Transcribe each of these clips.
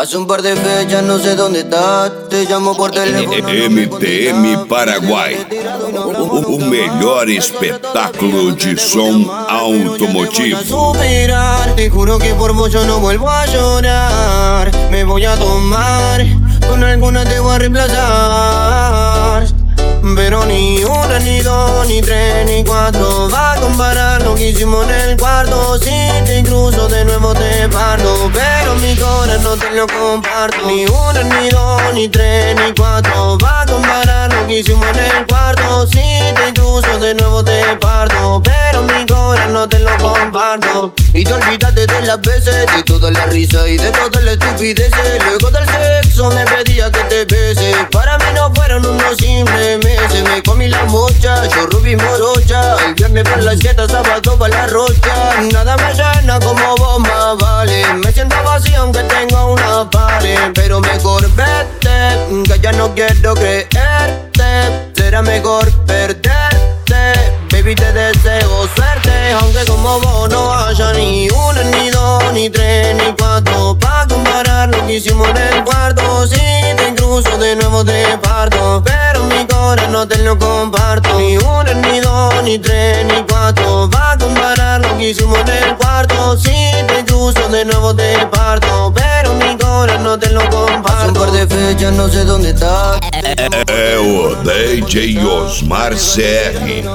Hace un par de fechas no sé dónde estás. Te llamo por teléfono. MTM Paraguai, o melhor espetáculo de som automotivo. Superar, te juro que por vos yo no vuelvo a llorar. Me voy a tomar, con alguna te voy a reemplazar. Pero ni una, ni dos, ni tres, ni cuatro va a comparar lo que hicimos en el cuarto. Si te cruzo de nuevo te parto, pero mi corazón no te lo comparto. Ni una, ni dos, ni tres, ni cuatro va a comparar lo que hicimos en el cuarto. Si te cruzo de nuevo te parto, pero mi corazón no te lo comparto. Y te olvidaste de las veces, de toda la risa y de todas las estupideces. Luego del sexo me pedía que te bese. Para mí no fueron unos simples meses. Me comí la mocha, yo rubí morocha. El viernes para la siesta, sábado para la rocha. Nada me llena como vos más vale. Me siento vacío aunque tengo una pared. Pero mejor vete, que ya no quiero creerte. Será mejor perderte. Baby, te deseo suerte, aunque como vos no haya ni una, ni dos, ni tres, ni cuatro pa' comparar lo que hicimos en el cuarto. Si te incluso de nuevo te parto, pero mi corazón no te lo comparto. Ni una, ni dos, ni tres, ni cuatro pa' comparar lo que hicimos en el cuarto. Si te incluso de nuevo te parto, pero mi corazón no te lo comparto. Hace un par de fechas no sé dónde estás. É o DJ Osmar CR.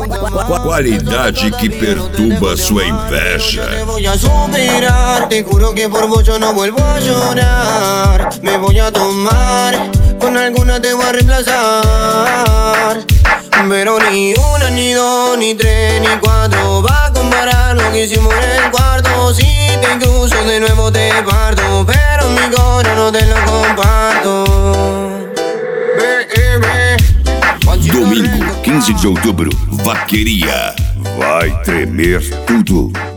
Qualidade que perturba sua inveja. Me voy a superar, te juro que por vos yo no vuelvo a llorar. Me voy a tomar, con alguna te voy a reemplazar. Pero ni una, ni dos, ni tres, ni cuatro va a comparar lo que hicimos en el cuarto. Si te incluso de nuevo te parto, pero mi corazón no te lo comparto. Domingo, 15 de outubro, Vaqueria. Vai tremer tudo.